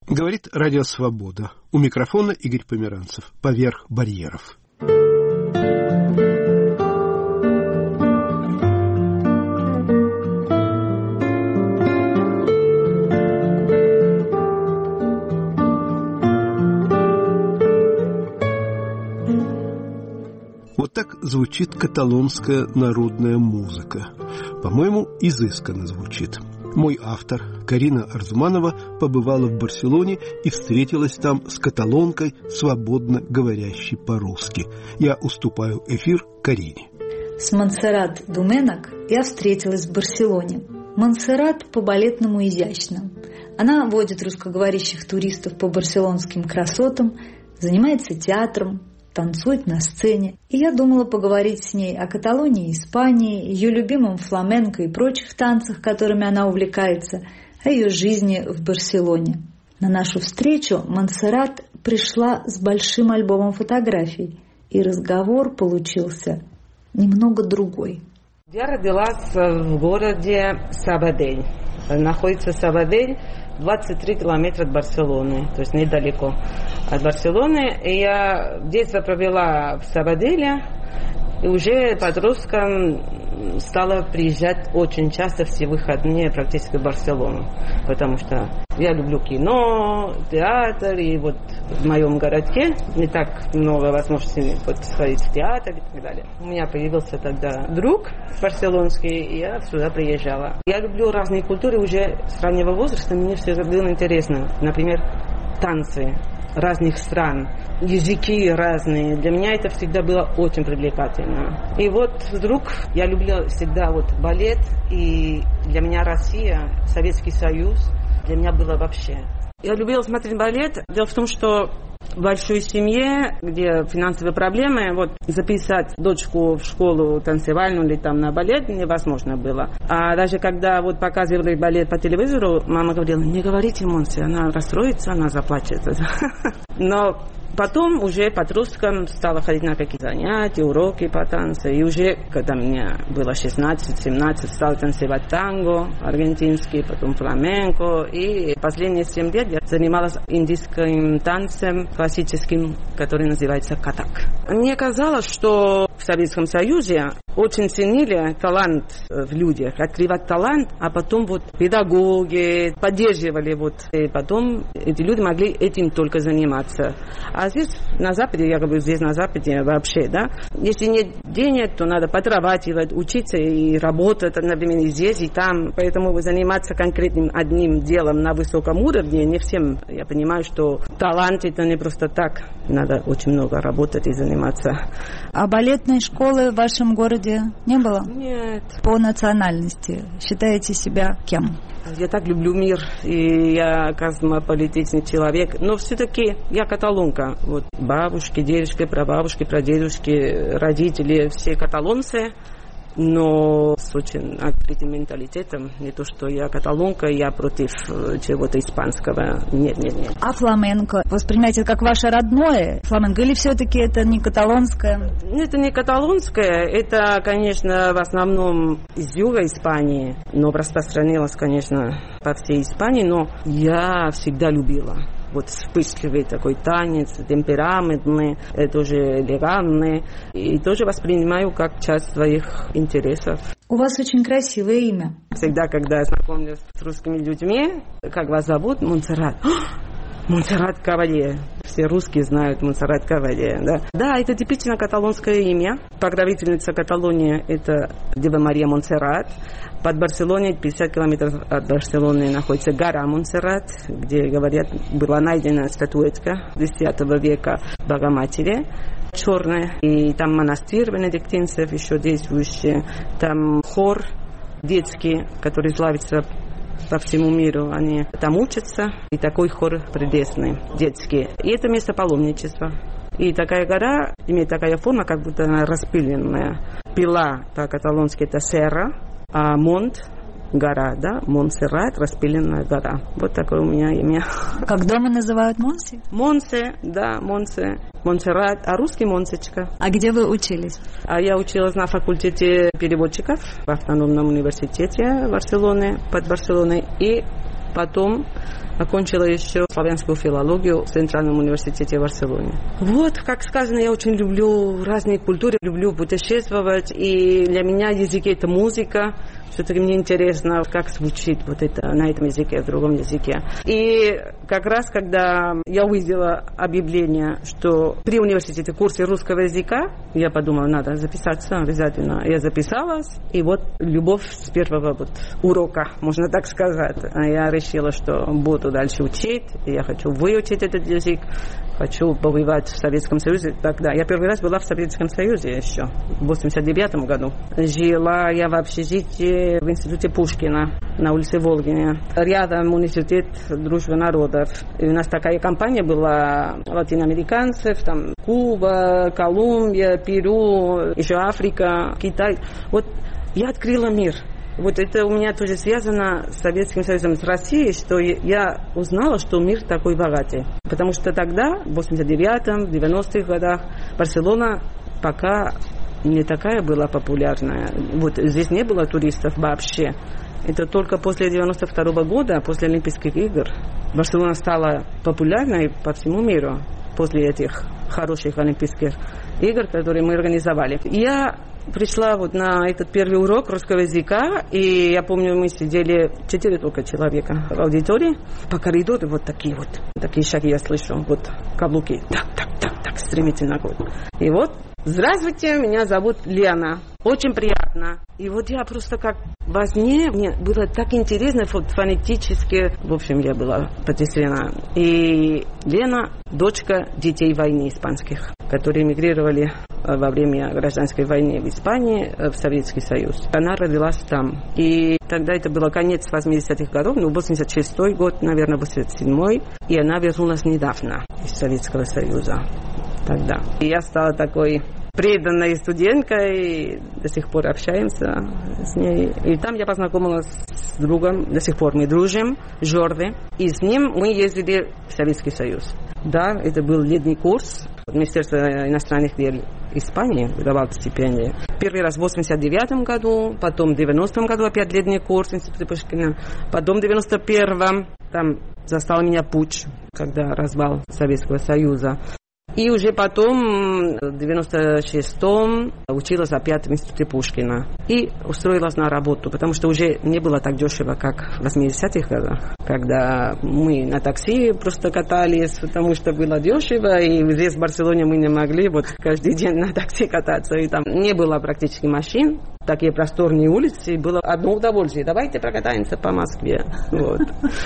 Говорит Радио Свобода. У микрофона Игорь Померанцев. Поверх барьеров. Вот так звучит каталонская народная музыка. По-моему, изысканно звучит. Мой автор, Карина Арзуманова, побывала в Барселоне и встретилась там с каталонкой, свободно говорящей по-русски. Я уступаю эфир Карине. С Монсеррат Думенак я встретилась в Барселоне. Монсеррат по-балетному изящна. Она водит русскоговорящих туристов по барселонским красотам, занимается театром, танцует на сцене. И я думала поговорить с ней о Каталонии, Испании, ее любимом фламенко и прочих танцах, которыми она увлекается, о ее жизни в Барселоне. На нашу встречу Монсеррат пришла с большим альбомом фотографий, и разговор получился немного другой. Я родилась в городе Сабадель. Находится Сабадель 23 километра от Барселоны, то есть недалеко от Барселоны. И я детство провела в Сабаделе, и уже подростком стала приезжать очень часто все выходные практически в Барселону, потому что я люблю кино, театр, и вот в моем городке не так много возможностей вот сходить в театр и так далее. У меня появился тогда друг барселонский, и я сюда приезжала. Я люблю разные культуры уже с раннего возраста, мне все это было интересно. Например, танцы разных стран, языки разные. Для меня это всегда было очень привлекательно. И вот вдруг я любила всегда вот балет, и для меня Россия, Советский Союз, для меня было вообще. Я любила смотреть балет. Дело в том, что в большой семье, где финансовые проблемы, вот записать дочку в школу танцевальную или там на балет невозможно было. А даже когда вот показывали балет по телевизору, мама говорила: не говорите Монсе, она расстроится, она заплачет. Но потом уже подростком стала ходить на какие-то занятия, уроки по танцу. И уже, когда мне было 16-17, стала танцевать танго аргентинский, потом фламенко. И последние 7 лет я занималась индийским танцем классическим, который называется катак. Мне казалось, что в Советском Союзе очень ценили талант в людях, открывать талант, а потом вот педагоги поддерживали вот. И потом эти люди могли этим только заниматься. А здесь на Западе, я говорю, здесь на Западе вообще, да, если нет денег, то надо подрабатывать, учиться и работать одновременно и здесь, и там. Поэтому заниматься конкретным одним делом на высоком уровне не всем. Я понимаю, что талант это не просто так. Надо очень много работать и заниматься. А балетной школы в вашем городе не было? Нет. По национальности считаете себя кем? Я так люблю мир, и я космополитичный человек, но все-таки я каталонка. Вот бабушки, дедушки, прабабушки, прадедушки, родители, все каталонцы, но с очень открытым менталитетом. Не то, что я каталонка, я против чего-то испанского. Нет. А фламенко воспринимаете как ваше родное фламенко, или все-таки это не каталонское? Это не каталонское, это, конечно, в основном из юга Испании, но распространилось, конечно, по всей Испании, но я всегда любила. Вот вспышливый такой танец, темпераментный, тоже элегантный. И тоже воспринимаю как часть своих интересов. У вас очень красивое имя. Всегда, когда я знакомлюсь с русскими людьми, как вас зовут? Монсеррат. Монсеррат Кавалье. Все русские знают Монсеррат Кавалье. Да, это типично каталонское имя. Покровительница Каталонии – это Дева Мария Монсеррат. Под Барселоной, 50 километров от Барселоны, находится гора Монсеррат, где, говорят, была найдена статуэтка X века Богоматери, черная. И там монастырь бенедиктинцев еще действующий. Там хор детский, который славится по всему миру. Они там учатся. И такой хор прелестный, детский. И это место паломничества. И такая гора имеет такая форма, как будто она распыленная. Пила по-каталонски это серра, а монт – гора, да? Монсеррат – распыленная гора. Вот такое у меня имя. Как дома называют Монсе? Монсе, да, Монсе. Монсеррат, а русский Монсечка. А где вы учились? А я училась на факультете переводчиков в автономном университете Барселоны, под Барселоной. И потом окончила еще славянскую филологию в Центральном университете в Барселоне. Вот, как сказано, я очень люблю разные культуры, люблю путешествовать, и для меня язык – это музыка. Все-таки мне интересно, как звучит вот это на этом языке, в другом языке. И как раз, когда я увидела объявление, что при университете курсы русского языка, я подумала, надо записаться обязательно. Я записалась, и вот любовь с первого вот урока, можно так сказать. Я решила, что буду дальше учить, я хочу выучить этот язык, хочу побывать в Советском Союзе. Тогда я первый раз была в Советском Союзе еще, в 89 году. Жила я в общежитии в институте Пушкина на улице Волгине. Рядом университет Дружбы народов. И у нас такая компания была латиноамериканцев, там Куба, Колумбия, Перу, еще Африка, Китай. Вот я открыла мир. Вот это у меня тоже связано с Советским Союзом, с Россией, что я узнала, что мир такой богатый. Потому что тогда, в 89-м, в 90-х годах, Барселона пока не такая была популярная. Вот здесь не было туристов вообще. Это только после 92 года, после Олимпийских игр, Барселона стала популярной по всему миру после этих хороших Олимпийских игр, которые мы организовали. Я пришла вот на этот первый урок русского языка, и я помню, мы сидели 4 только человека в аудитории. По коридору вот такие шаги я слышу, вот каблуки, так, стремительно. И вот, здравствуйте, меня зовут Лена, очень приятно. И вот я просто как во сне, мне было так интересно, вот фонетически, в общем, я была потрясена. И Лена, дочка детей войны испанских, которые эмигрировали во время гражданской войны в Испании в Советский Союз. Она родилась там. И тогда это было конец 80-х годов, 86-й год, наверное, 87-й. И она вернулась недавно из Советского Союза тогда. И я стала такой преданной студенткой, до сих пор общаемся с ней. И там я познакомилась с другом, до сих пор мы дружим, Жорди. И с ним мы ездили в Советский Союз. Да, это был летний курс. Министерство иностранных дел Испании давало стипендии. Первый раз в 89 году, потом в 90-м году опять летний курс в институте Пушкина, потом в 91-м там застал меня путч, когда развал Советского Союза. И уже потом, в 96-м, училась опять в институте Пушкина. И устроилась на работу, потому что уже не было так дешево, как в 80-х годах, когда мы на такси просто катались, потому что было дешево, и здесь в Барселоне мы не могли вот каждый день на такси кататься. И там не было практически машин, такие просторные улицы, и было одно удовольствие. Давайте прокатаемся по Москве. Вот.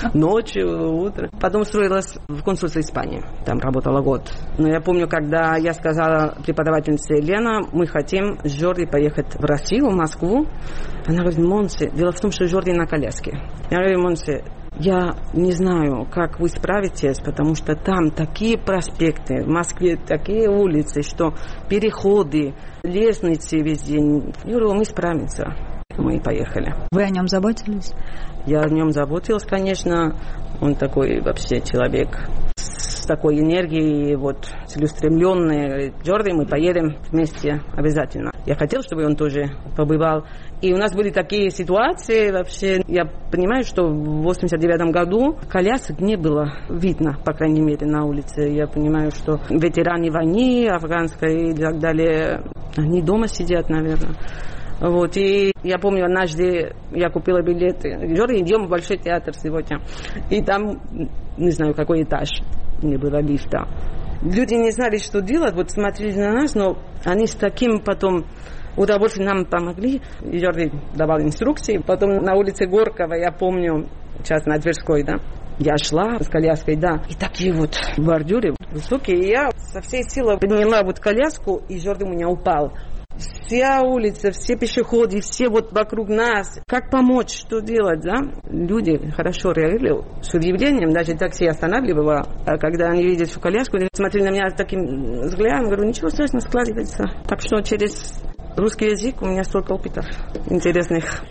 Ночью, утром. Потом устроилась в консульство Испании. Там работала год. Но я помню, когда я сказала преподавательнице Лена, мы хотим с Жорди поехать в Россию, в Москву. Она говорит, Монсе, дело в том, что Жорди на коляске. Я говорю, Монсе, я не знаю, как вы справитесь, потому что там такие проспекты, в Москве такие улицы, что переходы, лестницы везде. Я говорю, мы справимся. Мы поехали. Вы о нем заботились? Я о нем заботилась, конечно. Он такой вообще человек с такой энергией, вот, целеустремленный. Жорди, мы поедем вместе обязательно. Я хотела, чтобы он тоже побывал. И у нас были такие ситуации вообще. Я понимаю, что в 89 году колясок не было видно, по крайней мере, на улице. Я понимаю, что ветераны войны афганской и так далее, они дома сидят, наверное. Вот, и я помню, однажды я купила билеты. Жорди, идем в Большой театр сегодня. И там, не знаю, какой этаж, не было лифта. Люди не знали, что делать, вот смотрели на нас, но они с таким потом удовольствием нам помогли. Жорди давал инструкции. Потом на улице Горького, я помню, сейчас на Тверской, да, я шла с коляской, да, и такие вот бордюры высокие. И я со всей силы подняла вот коляску, и Жорди у меня упал. Вся улица, все пешеходы, все вот вокруг нас. Как помочь, что делать, да? Люди хорошо реагировали с удивлением, даже такси останавливало. А когда они видят всю коляску, они смотрели на меня с таким взглядом, говорю, ничего страшного, складывается. Так что через русский язык у меня столько опытов интересных.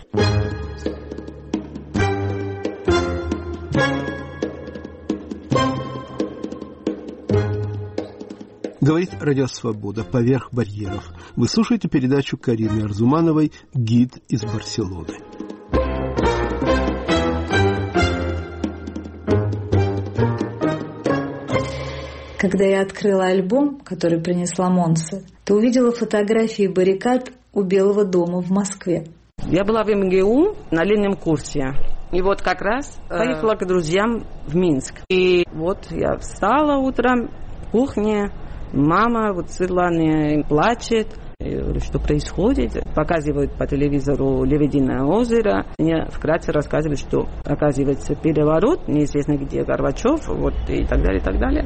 Говорит Радио Свобода «Поверх барьеров». Вы слушаете передачу Карины Арзумановой «Гид из Барселоны». Когда я открыла альбом, который принесла Монсе, то увидела фотографии баррикад у Белого дома в Москве. Я была в МГУ на летнем курсе. И вот как раз поехала к друзьям в Минск. И вот я встала утром в кухне, мама вот Светлана плачет. Я говорю, что происходит? Показывают по телевизору Лебединое озеро. Мне вкратце рассказывают, что оказывается переворот, неизвестно где Горбачев, вот и так далее, и так далее.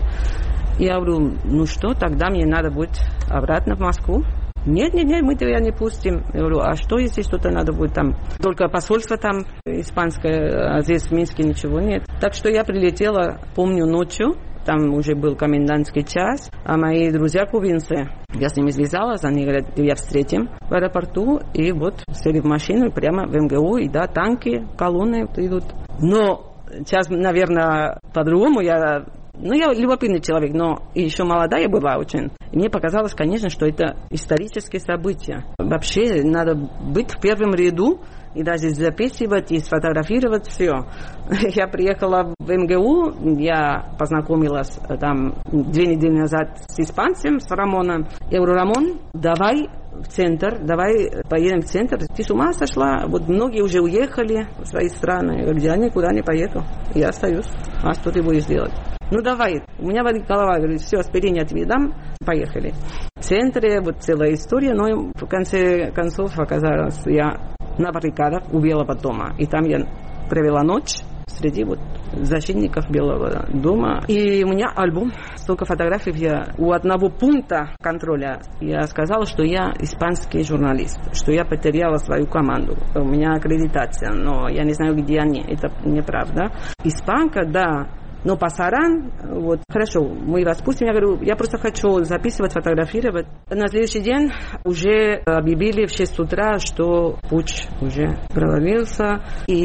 Я говорю, ну что, тогда мне надо будет обратно в Москву. Нет, мы тебя не пустим. Я говорю, а что, если что-то надо будет там? Только посольство там испанское, а здесь в Минске ничего нет. Так что я прилетела, помню, ночью. Там уже был комендантский час, а мои друзья кубинцы, я с ними связалась, они говорят, я встретим в аэропорту, и вот сели в машину прямо в МГУ, и да, танки, колонны идут. Но сейчас, наверное, по-другому я любопытный человек, но еще молодая была очень. И мне показалось, конечно, что это исторические события. Вообще надо быть в первом ряду и даже записывать и сфотографировать все. Я приехала в МГУ, я познакомилась там 2 недели назад с испанцем, с Рамоном. Я говорю, Рамон, давай в центр, давай поедем в центр. Ты с ума сошла? Вот многие уже уехали в свои страны. Я говорю, я никуда не поеду, я остаюсь. А что ты будешь делать? Ну давай, у меня болит голова, говорит, все, аспирин я тебе дам, поехали. В центре вот целая история, но в конце концов оказалось, я на баррикадах у Белого дома. И там я провела ночь среди вот защитников Белого дома. И у меня альбом, столько фотографий. У одного пункта контроля я сказала, что я испанский журналист, что я потеряла свою команду. У меня аккредитация, но я не знаю, где они. Это неправда. Испанка, да. Но пасаран, вот, хорошо, мы вас пустим. Я говорю, я просто хочу записывать, фотографировать. На следующий день уже объявили в 6 утра, что путч уже провалился.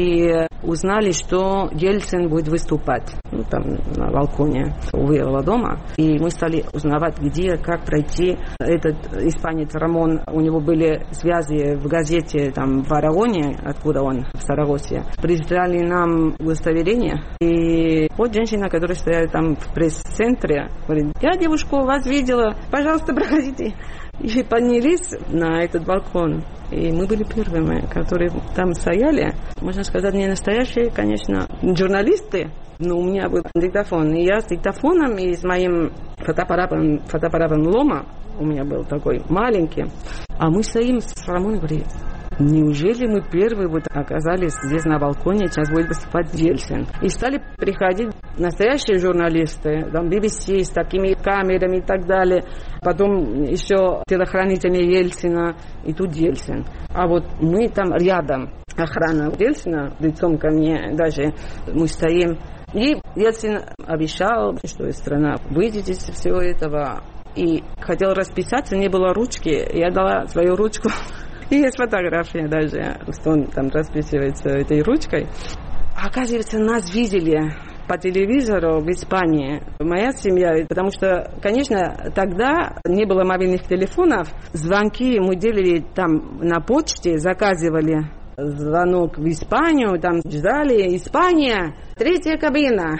И узнали, что Ельцин будет выступать, ну, там, на балконе у Белого дома. И мы стали узнавать, где, как пройти. Этот испанец Рамон, у него были связи в газете, там, в Арагоне, откуда он, в Сарагосе. Прислали нам удостоверение. И вот женщина, которая стояла там в пресс-центре, говорит, я девушку вас видела, пожалуйста, проходите. И поднялись на этот балкон. И мы были первыми, которые там стояли. Можно сказать, не настоящие, конечно, журналисты. Но у меня был диктофон. И я с диктофоном и с моим фотоаппаратом Лома, у меня был такой маленький. А мы стоим с Рамоном и говорим, неужели мы первые вот оказались здесь на балконе, сейчас будет выступать Ельцин. И стали приходить настоящие журналисты, там BBC с такими камерами и так далее. Потом еще телохранители Ельцина, и тут Ельцин. А вот мы там рядом, охрана Ельцина, лицом ко мне даже, мы стоим. И Ельцин обещал, что страна выйдет из всего этого. И хотел расписаться, не было ручки, я дала свою ручку. И есть фотография даже, что он там расписывается этой ручкой. Оказывается, нас видели по телевизору в Испании. Моя семья, потому что, конечно, тогда не было мобильных телефонов. Звонки мы делали там на почте, заказывали звонок в Испанию, там ждали. Испания, 3-я кабина.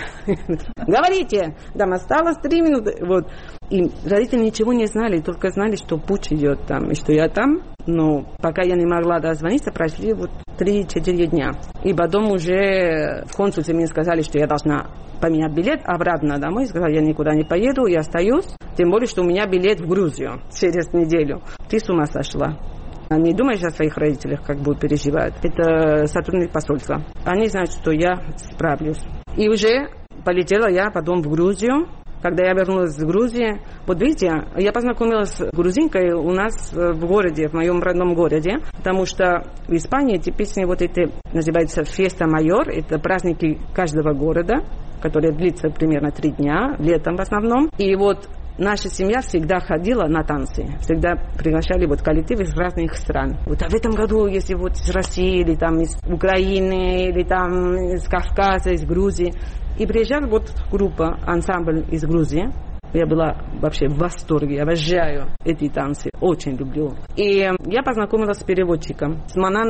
Говорите, там осталось 3 минуты. Вот. И родители ничего не знали, только знали, что путч идет там, и что я там. Но пока я не могла дозвониться, прошли вот 3-4 дня. И потом уже в консульстве мне сказали, что я должна поменять билет обратно домой. Сказали, я никуда не поеду, я остаюсь. Тем более, что у меня билет в Грузию через неделю. Ты с ума сошла. Не думаешь о своих родителях, как будут переживать. Это сотрудник посольства. Они знают, что я справлюсь. И уже полетела я потом в Грузию. Когда я вернулась в Грузию, вот видите, я познакомилась с грузинкой у нас в городе, в моем родном городе, потому что в Испании типичные вот эти, называется феста майор, это праздники каждого города, которые длятся примерно 3 дня, летом в основном. И вот наша семья всегда ходила на танцы, всегда приглашали вот коллективы из разных стран. Вот, а в этом году, если вот из России, или там из Украины, или там из Кавказа, из Грузии, и приезжала вот группа, ансамбль из Грузии. Я была вообще в восторге, обожаю эти танцы, очень люблю. И я познакомилась с переводчиком, с Мананой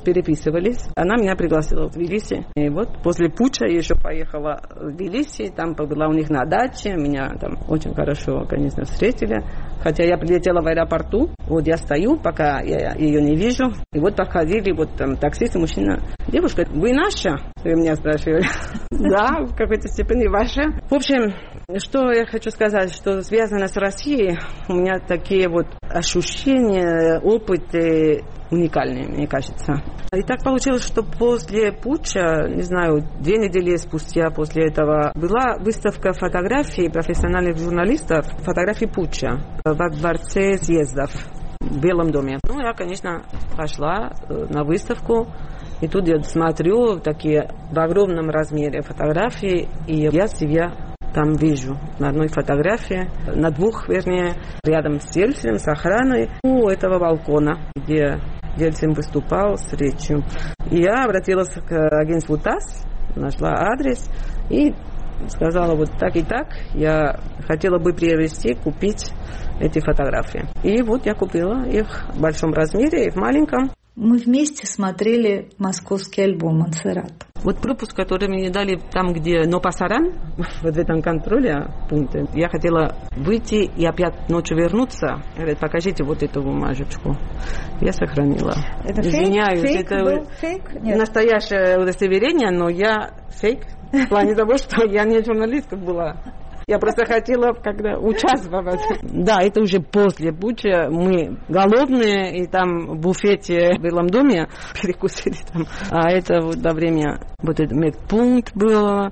переписывались. Она меня пригласила в Тбилиси. И вот после путча я еще поехала в Тбилиси, там была у них на даче, меня там очень хорошо, конечно, встретили. Хотя я прилетела в аэропорту, вот я стою, пока я ее не вижу. И вот подходили вот там таксист и мужчина. Девушка, вы наша? Вы меня спрашивали. Да, в какой-то степени ваша. В общем, что я хочу сказать, что связано с Россией, у меня такие вот ощущения, опыты уникальные, мне кажется. И так получилось, что после путча, не знаю, 2 недели спустя после этого, была выставка фотографий профессиональных журналистов, фотографий путча во дворце съездов в Белом доме. Ну, я, конечно, пошла на выставку, и тут я смотрю такие в огромном размере фотографии, и я себя там вижу на одной фотографии, на 2, вернее, рядом с Ельциным, с охраной у этого балкона, где Ельцин выступал с речью. И я обратилась к агентству ТАСС, нашла адрес и сказала вот так и так, я хотела бы приобрести, купить эти фотографии. И вот я купила их в большом размере и в маленьком. Мы вместе смотрели московский альбом «Монсеррат». Вот пропуск, который мне дали там, где Нопасаран, в этом контроле пункте, я хотела выйти и опять ночью вернуться. Говорят, покажите вот эту бумажечку. Я сохранила. Это извиняюсь, фейк? Это Был фейк? Нет. Настоящее удостоверение, но я фейк. В плане того, что я не журналистка была. Я просто хотела когда участвовать. Да, это уже после путча. Мы голодные, и там в буфете в Белом доме перекусили там. А это вот во время вот этот медпункт было.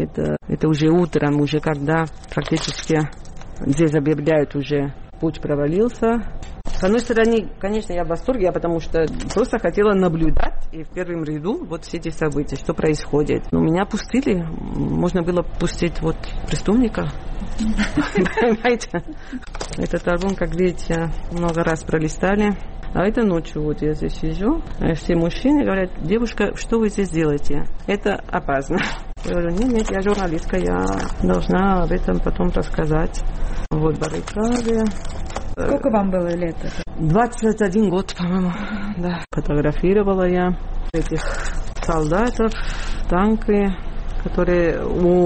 Это уже утром, уже когда практически здесь объявляют уже путь провалился. С одной стороны, конечно, я в восторге, потому что просто хотела наблюдать и в первом ряду вот все эти события, что происходит. Но меня пустили, можно было пустить вот преступника. Понимаете? Этот альбом, как видите, много раз пролистали. А это ночью вот я здесь сижу, все мужчины говорят, девушка, что вы здесь делаете? Это опасно. Я говорю, нет, я журналистка, я должна об этом потом рассказать. Вот баррикады. Сколько вам было лет? 21 год, по-моему, да. Фотографировала я этих солдатов, танки, которые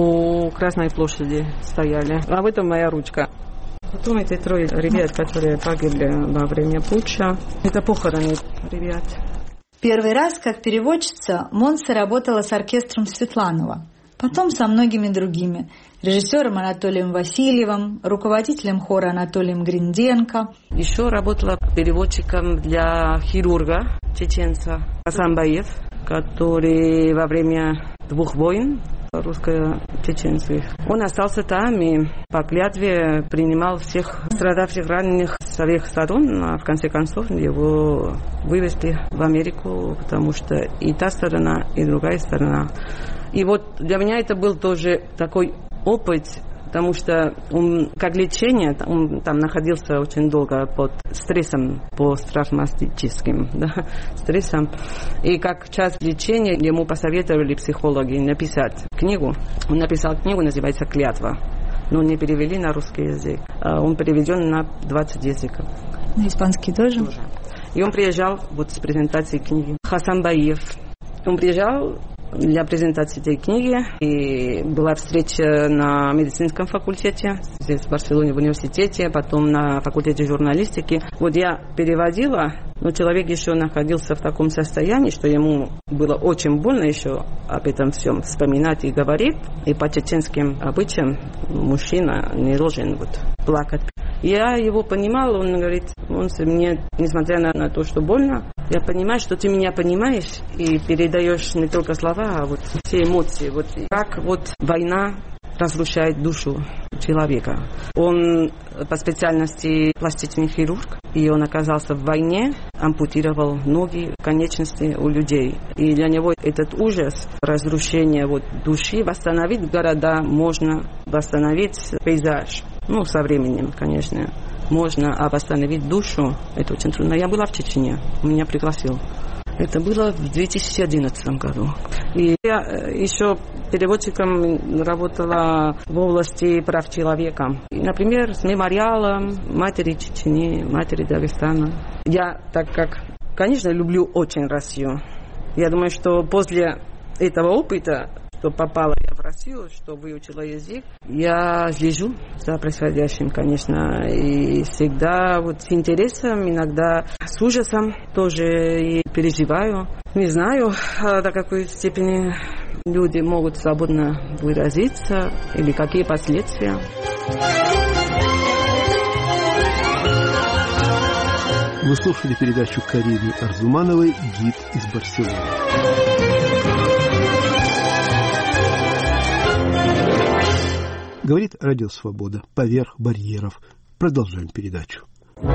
у Красной площади стояли. А в этом моя ручка. Потом эти 3 ребят, которые погибли во время путча. Это похороны ребят. Первый раз, как переводчица, Монса работала с оркестром Светланова. Потом со многими другими. Режиссером Анатолием Васильевым, руководителем хора Анатолием Гринденко. Еще работала переводчиком для хирурга, чеченца Хасанбаев, который во время 2 войн русско-чеченских. Он остался там и по клятве принимал всех страдавших раненых с обеих сторон, а в конце концов его вывезли в Америку, потому что и та сторона, и другая сторона. И вот для меня это был тоже такой опыт, потому что он, как лечение, он там находился очень долго под стрессом посттравматическим, да, стрессом. И как часть лечения ему посоветовали психологи написать книгу. Он написал книгу, называется «Клятва». Но не перевели на русский язык. Он переведен на 20 языков. На испанский тоже? И он приезжал вот с презентацией книги. Хасанбаев. Он приезжал для презентации этой книги. И была встреча на медицинском факультете, здесь в Барселоне, в университете, потом на факультете журналистики. Вот я переводила, но человек еще находился в таком состоянии, что ему было очень больно еще об этом всем вспоминать и говорить. И по чеченским обычаям мужчина не должен вот плакать. Я его понимала, он говорит, мне, несмотря на то, что больно, я понимаю, что ты меня понимаешь и передаешь не только слова, а вот все эмоции. Вот как вот война разрушает душу человека. Он по специальности пластичный хирург, и он оказался в войне, ампутировал ноги, конечности у людей. И для него этот ужас, разрушение вот души, восстановить города можно, восстановить пейзаж. Ну, со временем, конечно, можно, а восстановить душу, это очень трудно. Я была в Чечне, меня пригласил. Это было в 2011 году. И я еще переводчиком работала в области прав человека. Например, с мемориалом матери Чечни, матери Дагестана. Я, так как Конечно, люблю очень Россию. Я думаю, что после этого опыта, что попала я в Россию, что выучила язык, я слежу за происходящим, конечно, и всегда вот с интересом, иногда с ужасом тоже и переживаю. Не знаю, до какой степени люди могут свободно выразиться или какие последствия. Вы слушали передачу Карины Арзумановой «Гид из Барселоны». Говорит Радио Свобода. Поверх барьеров. Продолжаем передачу.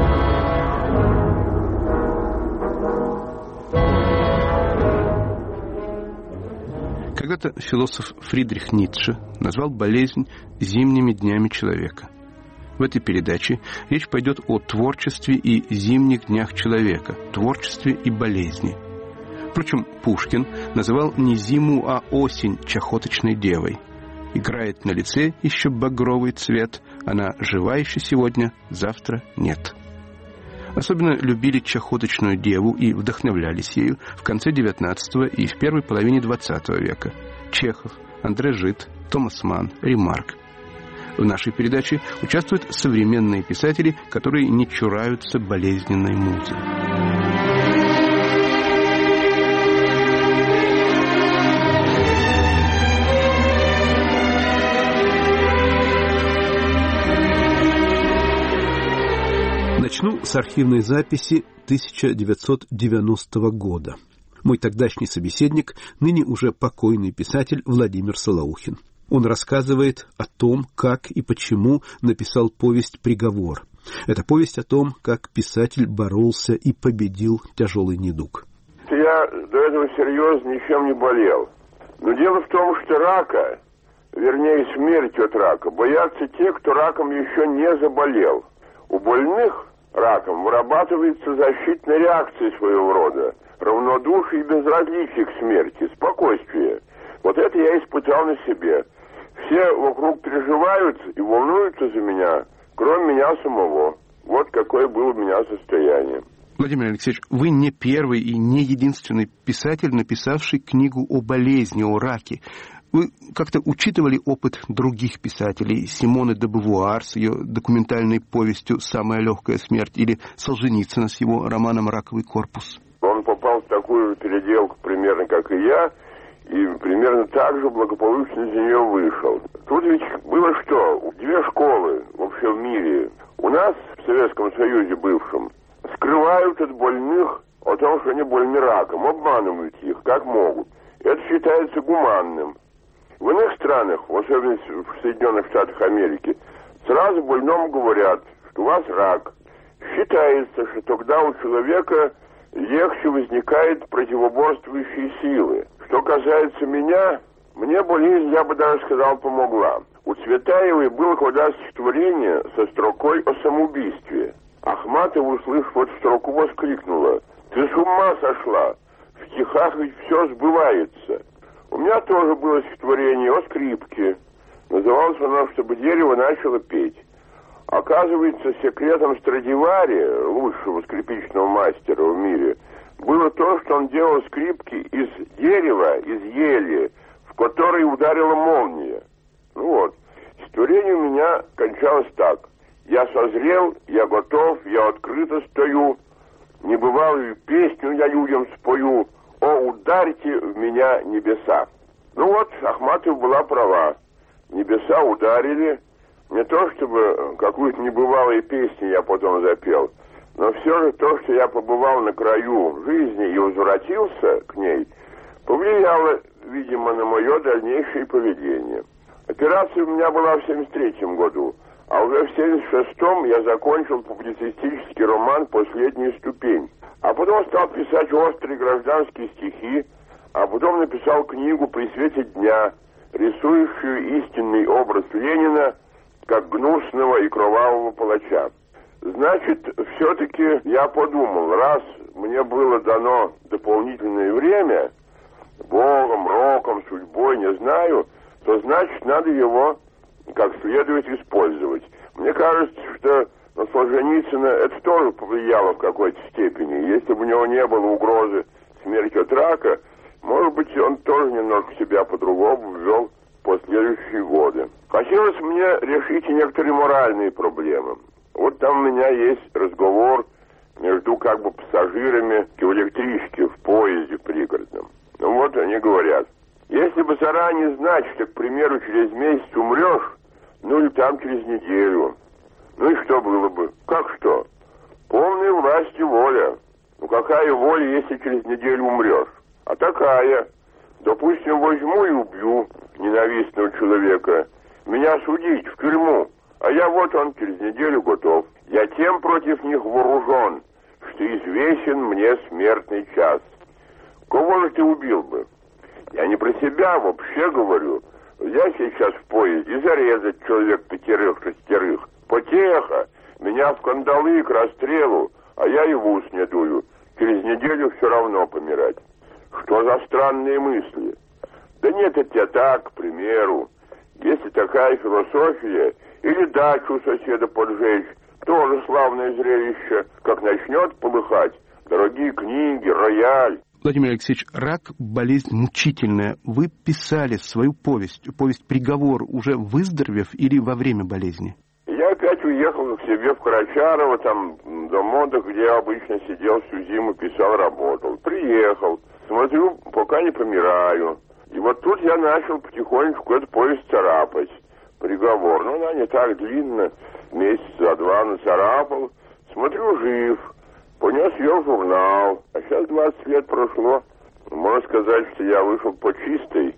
Когда-то философ Фридрих Ницше назвал болезнь зимними днями человека. В этой передаче речь пойдет о творчестве и зимних днях человека, творчестве и болезни. Впрочем, Пушкин называл не зиму, а осень чахоточной девой. Играет на лице еще багровый цвет, она жива еще сегодня, завтра нет. Особенно любили чахоточную деву и вдохновлялись ею в конце XIX и в первой половине XX века. Чехов, Андре Жид, Томас Манн, Ремарк. В нашей передаче участвуют современные писатели, которые не чураются болезненной музы. Начну с архивной записи 1990 года. Мой тогдашний собеседник, ныне уже покойный писатель Владимир Солоухин. Он рассказывает о том, как и почему написал повесть «Приговор». Это повесть о том, как писатель боролся и победил тяжелый недуг. Я до этого серьезно ничем не болел. Но дело в том, что рака, вернее смерти от рака, боятся те, кто раком еще не заболел. У больных раком вырабатывается защитная реакция своего рода. Равнодушие и безразличие к смерти, спокойствие. Вот это я испытал на себе. Все вокруг переживают и волнуются за меня, кроме меня самого. Вот какое было у меня состояние. Владимир Алексеевич, вы не первый и не единственный писатель, написавший книгу о болезни, о раке. Вы как-то учитывали опыт других писателей? Симоны де Бувуар с ее документальной повестью «Самая легкая смерть» или Солженицына с его романом «Раковый корпус»? Он попал в такую же переделку примерно, как и я, и примерно так же благополучно из нее вышел. Тут ведь было что? Две школы вообще в мире. У нас, в Советском Союзе бывшем, скрывают от больных о том, что они больны раком, обманывают их, как могут. Это считается гуманным. В иных странах, в особенности в Соединенных Штатах Америки, сразу больному говорят, что у вас рак. Считается, что тогда у человека легче возникают противоборствующие силы. Что касается меня, мне болезнь, я бы даже сказал, помогла. У Цветаевой было когда стихотворение со строкой о самоубийстве. Ахматова, услышав эту строку, воскликнула: «Ты с ума сошла! В стихах ведь все сбывается». У меня тоже было стихотворение о скрипке. Называлось оно «Чтобы дерево начало петь». Оказывается, секретом Страдивари, лучшего скрипичного мастера в мире, было то, что он делал скрипки из дерева, из ели, в которой ударила молния. Ну вот, стихотворение у меня кончалось так: «Я созрел, я готов, я открыто стою, небывалую песню я людям спою, о, ударьте в меня небеса». Ну вот, Ахматова была права. Небеса ударили. Не то, чтобы какую-то небывалую песню я потом запел, но все же то, что я побывал на краю жизни и возвратился к ней, повлияло, видимо, на мое дальнейшее поведение. Операция у меня была в 1973 году, а уже в 1976 я закончил публицистический роман «Последняя ступень». А потом стал писать острые гражданские стихи, а потом написал книгу «При свете дня», рисующую истинный образ Ленина как гнусного и кровавого палача. Значит, все-таки я подумал, раз мне было дано дополнительное время, Богом, роком, судьбой, не знаю, то значит надо его как следует использовать. Мне кажется, что на Солженицына это тоже повлияло в какой-то степени. Если бы у него не было угрозы смерти от рака, может быть, он тоже немножко себя по-другому вел в последующие годы. Хотелось мне решить и некоторые моральные проблемы. Вот там у меня есть разговор между как бы пассажирами в электричке, в поезде пригородном. Ну вот они говорят, если бы заранее знать, что, к примеру, через месяц умрешь, ну или там через неделю, ну и что было бы? Как что? Полная власть и воля. Ну какая воля, если через неделю умрешь? А такая. Допустим, возьму и убью ненавистного человека. Меня судить в тюрьму. А я вот он через неделю готов. Я тем против них вооружен, что известен мне смертный час. Кого же ты убил бы? Я не про себя вообще говорю. Взять сейчас в поезд и зарезать человек 5-6. Потеха. Меня в кандалы к расстрелу, а я и в ус не дую. Через неделю все равно помирать. Что за странные мысли? Да нет, это я так, к примеру. Если такая философия, или дачу соседа поджечь, тоже славное зрелище, как начнет полыхать. Дорогие книги, рояль. Владимир Алексеевич, рак – болезнь мучительная. Вы писали свою повесть «Приговор», уже выздоровев или во время болезни? Я опять уехал к себе в Карачарово, там до Мода, где я обычно сидел всю зиму, писал, работал. Приехал, смотрю, пока не помираю. И вот тут я начал потихонечку эту повесть царапать. «Приговор». Ну, она не так длинна, месяца 2 нацарапал. Смотрю, жив. Понес ее в журнал. А сейчас 20 лет прошло. Можно сказать, что я вышел по чистой,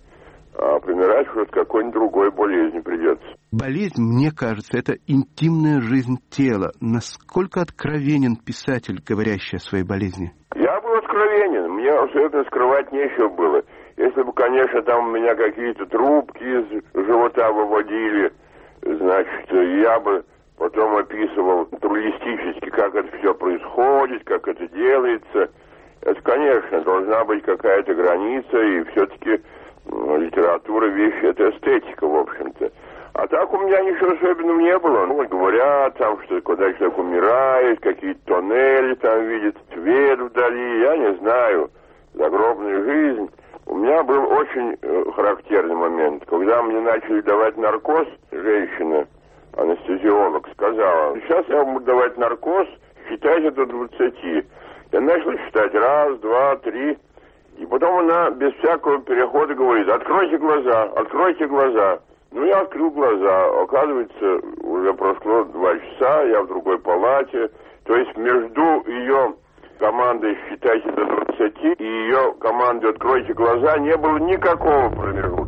а помирать уже от какой-нибудь другой болезни придется. Болезнь, мне кажется, это интимная жизнь тела. Насколько откровенен писатель, говорящий о своей болезни? Я был откровенен. Мне абсолютно скрывать нечего было. Если бы, конечно, там у меня какие-то трубки из живота выводили, значит, я бы потом описывал натуралистически, как это все происходит, как это делается. Это, конечно, должна быть какая-то граница, и все-таки литература, вещь, это эстетика, в общем-то. А так у меня ничего особенного не было. Ну, говорят там, что когда человек умирает, какие-то тоннели там видит, свет вдали, я не знаю, загробная жизнь. У меня был очень характерный момент. Когда мне начали давать наркоз, женщина, анестезиолог, сказала, сейчас я вам буду давать наркоз, считайте до 20. Я начал считать 1, 2, 3. И потом она без всякого перехода говорит, откройте глаза, откройте глаза. Ну, я открыл глаза. Оказывается, уже прошло 2 часа, я в другой палате. То есть между ее командой «Считайте до 20» и ее командой «Откройте глаза» не было никакого промежутка.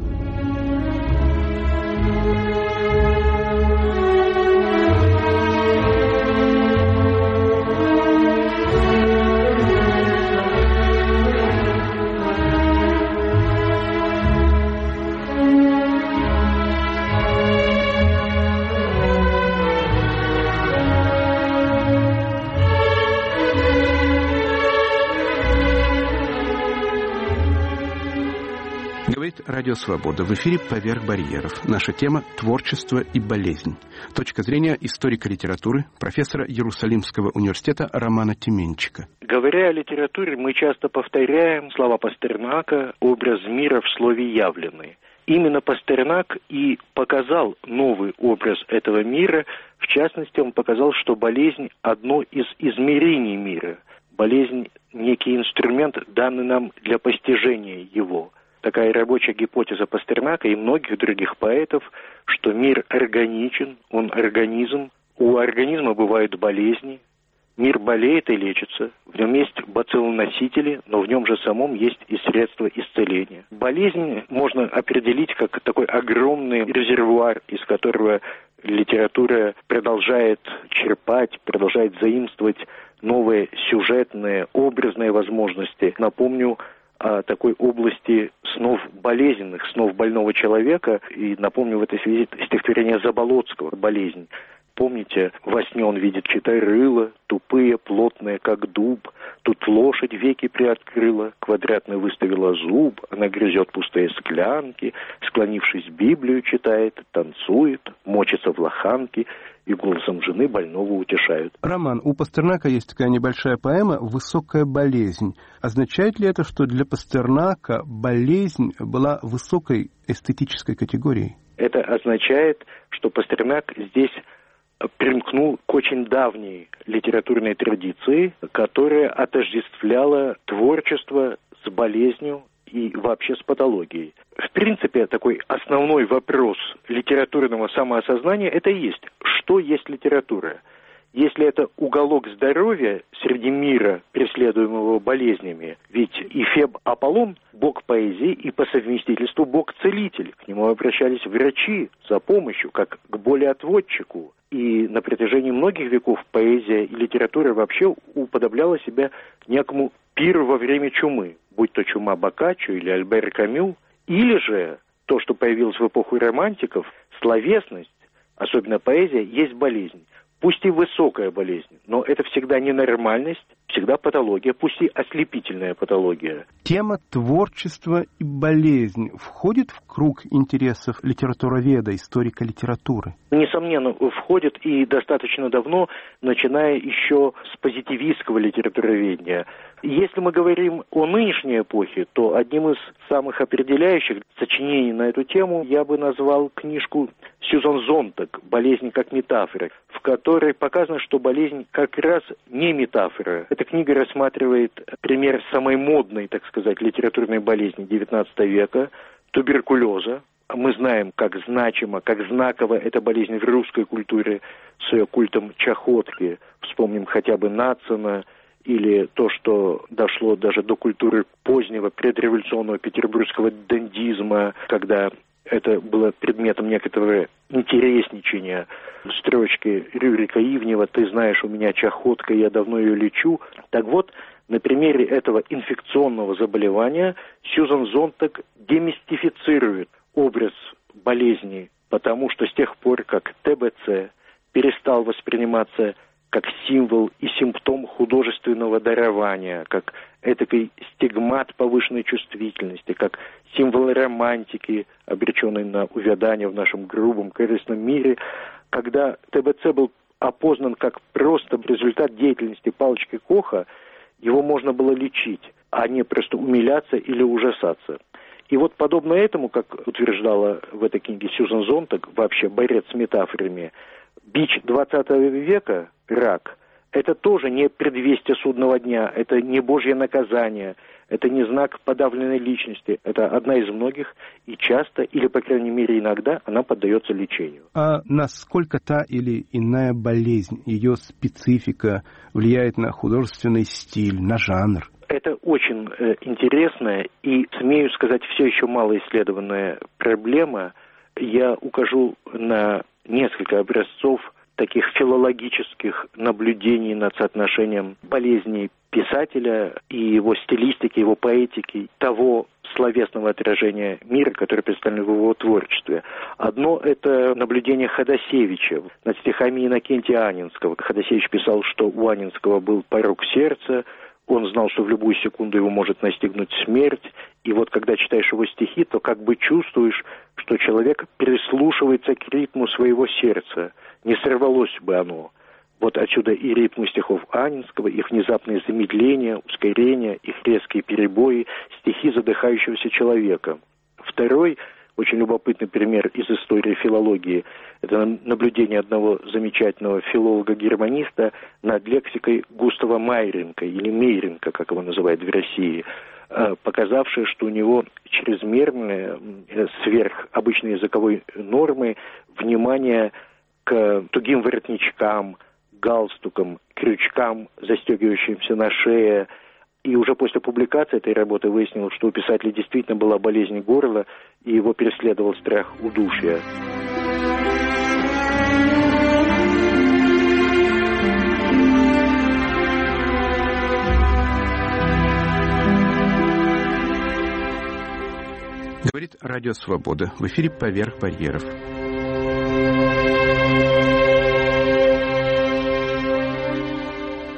Радио «Свобода». В эфире «Поверх барьеров». Наша тема – творчество и болезнь. Точка зрения историка литературы, профессора Иерусалимского университета Романа Тименчика. Говоря о литературе, мы часто повторяем слова Пастернака «образ мира в слове явленный». Именно Пастернак и показал новый образ этого мира. В частности, он показал, что болезнь – одно из измерений мира. Болезнь – некий инструмент, данный нам для постижения его. Такая рабочая гипотеза Пастернака и многих других поэтов, что мир органичен, он организм. У организма бывают болезни, мир болеет и лечится, в нем есть бациллоносители, но в нем же самом есть и средства исцеления. Болезнь можно определить как такой огромный резервуар, из которого литература продолжает черпать, продолжает заимствовать новые сюжетные, образные возможности. Напомню о такой области снов болезненных, снов больного человека. И напомню в этой связи стихотворение Заболоцкого «Болезнь». Помните, во сне он видит читай-рыло, тупые, плотные, как дуб. Тут лошадь веки приоткрыла, квадратно выставила зуб. Она грызет пустые склянки, склонившись, Библию читает, танцует, мочится в лоханке и голосом жены больного утешают. Роман, у Пастернака есть такая небольшая поэма «Высокая болезнь». Означает ли это, что для Пастернака болезнь была высокой эстетической категорией? Это означает, что Пастернак здесь примкнул к очень давней литературной традиции, которая отождествляла творчество с болезнью и вообще с патологией. В принципе, такой основной вопрос литературного самоосознания – это и есть, что есть литература. Если это уголок здоровья среди мира, преследуемого болезнями, ведь и Феб Аполлон – бог поэзии и по совместительству бог-целитель. К нему обращались врачи за помощью, как к болеотводчику. И на протяжении многих веков поэзия и литература вообще уподобляла себя некому пиру во время чумы, будь то чума Боккаччо или Альбер Камю, или же то, что появилось в эпоху романтиков, словесность, особенно поэзия, есть болезнь. Пусть и высокая болезнь, но это всегда ненормальность, всегда патология, пусть и ослепительная патология. Тема творчества и болезнь входит в круг интересов литературоведа, историка литературы? Несомненно, входит и достаточно давно, начиная еще с позитивистского литературоведения. Если мы говорим о нынешней эпохе, то одним из самых определяющих сочинений на эту тему я бы назвал книжку Сьюзан Зонтаг «Болезнь как метафора», в которой показано, что болезнь как раз не метафора. Эта книга рассматривает пример самой модной, так сказать, литературной болезни XIX века – туберкулеза. Мы знаем, как значимо, как знаково эта болезнь в русской культуре с ее культом чахотки. Вспомним хотя бы Нацина, или то, что дошло даже до культуры позднего предреволюционного петербургского дандизма, когда это было предметом некоторого интересничания. Строчки Рюрика Ивнева «Ты знаешь, у меня чахотка, я давно ее лечу». Так вот, на примере этого инфекционного заболевания Сьюзан Зонтаг демистифицирует образ болезни, потому что с тех пор, как ТБЦ перестал восприниматься как символ и симптом художественного дарования, как этакий стигмат повышенной чувствительности, как символ романтики, обреченной на увядание в нашем грубом, корыстном мире, когда ТБЦ был опознан как просто результат деятельности палочки Коха, его можно было лечить, а не просто умиляться или ужасаться. И вот подобно этому, как утверждала в этой книге Сьюзан Зонтаг, вообще борец с метафорами, бич 20 века, рак, это тоже не предвестие судного дня, это не Божье наказание, это не знак подавленной личности, это одна из многих, и часто, или, по крайней мере, иногда, она поддается лечению. А насколько та или иная болезнь, ее специфика влияет на художественный стиль, на жанр? Это очень интересная и, смею сказать, все еще малоисследованная проблема. Я укажу на несколько образцов таких филологических наблюдений над соотношением болезней писателя и его стилистики, его поэтики, того словесного отражения мира, которое представлено в его творчестве. Одно – это наблюдение Ходосевича над стихами Иннокентия Анинского. Ходосевич писал, что у Анинского был порок сердца, он знал, что в любую секунду его может настигнуть смерть. И вот когда читаешь его стихи, то как бы чувствуешь, что человек прислушивается к ритму своего сердца. Не сорвалось бы оно. Вот отсюда и ритмы стихов Анинского, их внезапные замедления, ускорения, их резкие перебои, стихи задыхающегося человека. Второй очень любопытный пример из истории филологии – это наблюдение одного замечательного филолога-германиста над лексикой Густава Майренко, или Мейренко, как его называют в России, показавшее, что у него чрезмерное, сверх обычной языковой нормы, внимание к тугим воротничкам, галстукам, крючкам, застегивающимся на шее. И уже после публикации этой работы выяснилось, что у писателя действительно была болезнь горла, и его преследовал страх удушья. Говорит Радио Свобода. В эфире «Поверх барьеров».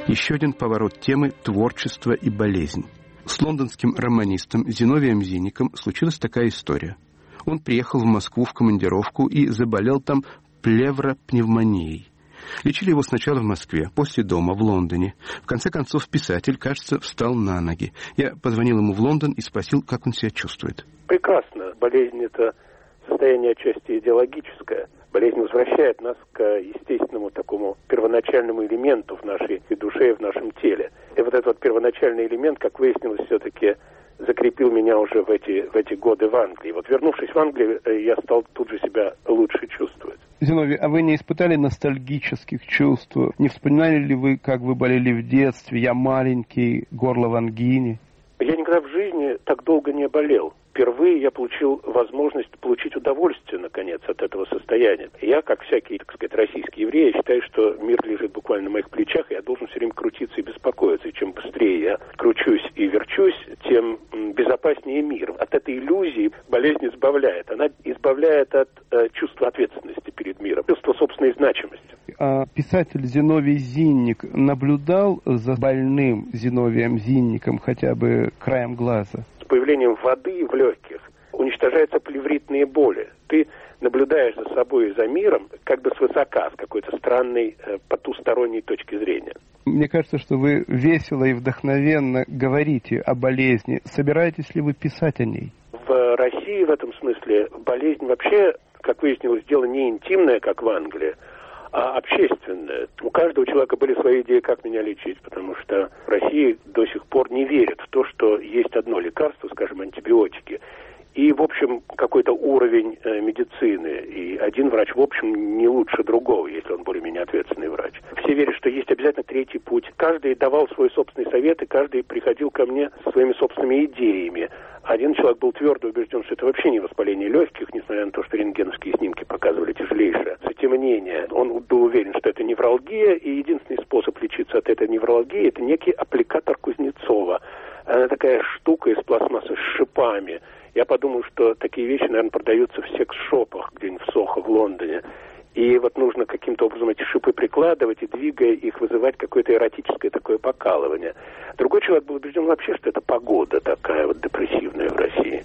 Еще один поворот темы «Творчество и болезнь». С лондонским романистом Зиновием Зинником случилась такая история. Он приехал в Москву в командировку и заболел там плевропневмонией. Лечили его сначала в Москве, после дома в Лондоне. В конце концов, писатель, кажется, встал на ноги. Я позвонил ему в Лондон и спросил, как он себя чувствует. Прекрасно. Болезнь – это состояние отчасти идеологическое. Болезнь возвращает нас к естественному такому первоначальному элементу в нашей душе и в нашем теле. И вот этот вот первоначальный элемент, как выяснилось, все-таки закрепил меня уже в эти годы в Англии. Вот вернувшись в Англию, я стал тут же себя лучше чувствовать. Зиновий, а вы не испытали ностальгических чувств? Не вспоминали ли вы, как вы болели в детстве? Я маленький, горло в ангине. Я никогда в жизни так долго не болел. Впервые я получил возможность получить удовольствие, наконец, от этого состояния. Я, как всякий, так сказать, российский еврей, считаю, что мир лежит буквально на моих плечах, и я должен все время крутиться и беспокоиться. И чем быстрее я кручусь и верчусь, тем безопаснее мир. От этой иллюзии болезнь избавляет. Она избавляет от чувства ответственности перед миром, чувства собственной значимости. А писатель Зиновий Зинник наблюдал за больным Зиновием Зинником хотя бы краем глаза? С появлением воды в легких уничтожаются плевритные боли. Ты наблюдаешь за собой и за миром как бы свысока, с какой-то странной потусторонней точки зрения. Мне кажется, что вы весело и вдохновенно говорите о болезни. Собираетесь ли вы писать о ней? В России в этом смысле болезнь вообще, как выяснилось, дело не интимное, как в Англии, а общественное. У каждого человека были свои идеи, как меня лечить, потому что в России до сих пор не верят в то, что есть одно лекарство, скажем, антибиотики, и, в общем, какой-то уровень медицины. И один врач, в общем, не лучше другого, если он более-менее ответственный врач. Все верят, что есть обязательно третий путь. Каждый давал свой собственный совет, и каждый приходил ко мне со своими собственными идеями. Один человек был твердо убежден, что это вообще не воспаление легких, несмотря на то, что рентгеновские снимки показывали тяжелейшее затемнение. Он был уверен, что это невралгия, и единственный способ лечиться от этой невралгии – это некий аппликатор Кузнецова. Она такая штука из пластмассы с шипами. Я подумал, что такие вещи, наверное, продаются в секс-шопах где-нибудь в Сохо, в Лондоне. И вот нужно каким-то образом эти шипы прикладывать и, двигая их, вызывать какое-то эротическое такое покалывание. Другой человек был убежден вообще, что это погода такая вот депрессивная в России.